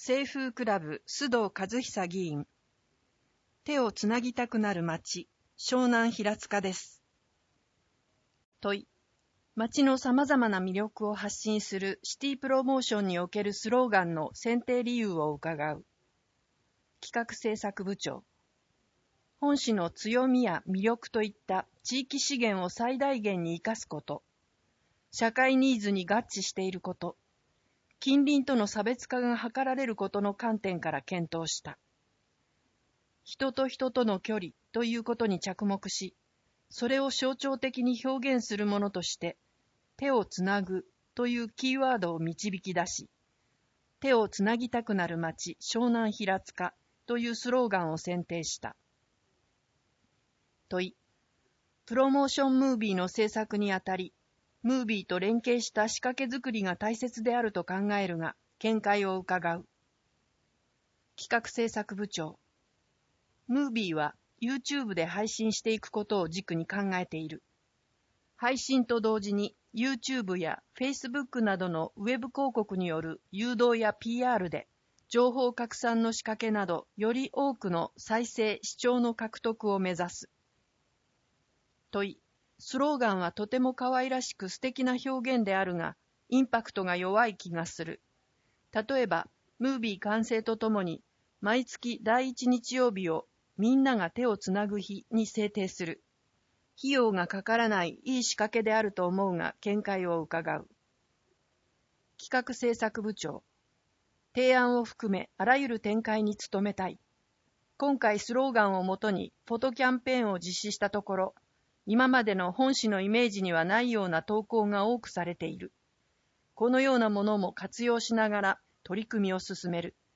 清風クラブ須藤和久議員。手をつなぎたくなる町、湘南平塚です。問い。町のさまざまな魅力を発信するシティプロモーションにおけるスローガンの選定理由を伺う。企画制作部長。本市の強みや魅力といった地域資源を最大限に生かすこと。社会ニーズに合致していること。近隣との差別化が図られることの観点から検討した。人と人との距離ということに着目し、それを象徴的に表現するものとして、手をつなぐというキーワードを導き出し、手をつなぎたくなる町湘南平塚というスローガンを選定した。問い。プロモーションムービーの制作にあたり、ムービーと連携した仕掛け作りが大切であると考えるが、見解を伺う。企画制作部長。ムービーは YouTube で配信していくことを軸に考えている。配信と同時に YouTube や Facebook などのウェブ広告による誘導や PR で、情報拡散の仕掛けなど、より多くの再生・視聴の獲得を目指す。問い。スローガンはとても可愛らしく素敵な表現であるが、インパクトが弱い気がする。例えば、ムービー完成とともに、毎月第1日曜日をみんなが手をつなぐ日に制定する。費用がかからないいい仕掛けであると思うが、見解を伺う。企画制作部長。提案を含めあらゆる展開に努めたい。今回スローガンをもとにフォトキャンペーンを実施したところ、今までの本市のイメージにはないような投稿が多くされている。このようなものも活用しながら取り組みを進める。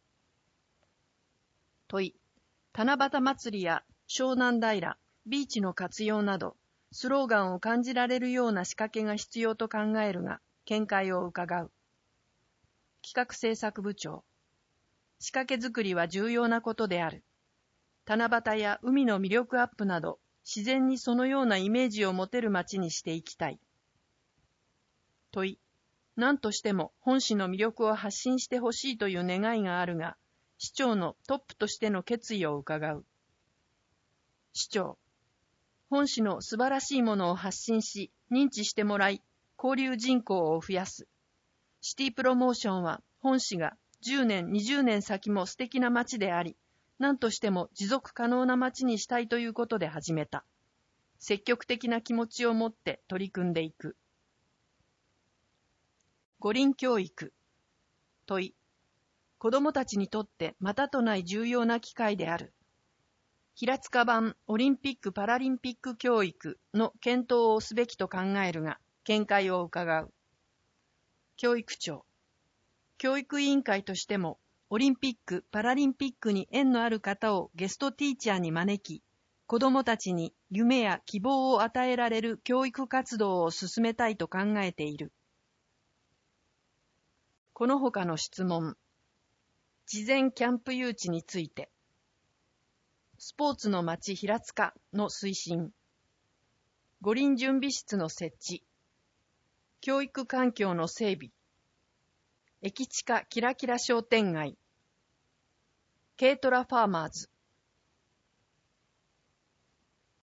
問い。七夕祭りや湘南平、ビーチの活用など、スローガンを感じられるような仕掛けが必要と考えるが、見解を伺う。企画制作部長。仕掛け作りは重要なことである。七夕や海の魅力アップなど、自然にそのようなイメージを持てる街にしていきたい。問い。何としても本市の魅力を発信してほしいという願いがあるが、市長のトップとしての決意を伺う。市長。本市の素晴らしいものを発信し、認知してもらい、交流人口を増やす。シティプロモーションは本市が10年、20年先も素敵な街であり、何としても持続可能な街にしたいということで始めた。積極的な気持ちを持って取り組んでいく。五輪教育。問い。子どもたちにとってまたとない重要な機会である。平塚版オリンピック・パラリンピック教育の検討をすべきと考えるが、見解を伺う。教育長。教育委員会としても、オリンピック・パラリンピックに縁のある方をゲストティーチャーに招き、子どもたちに夢や希望を与えられる教育活動を進めたいと考えている。この他の質問。事前キャンプ誘致について。スポーツの街平塚の推進。五輪準備室の設置。教育環境の整備。駅近キラキラ商店街。軽トラファーマーズ。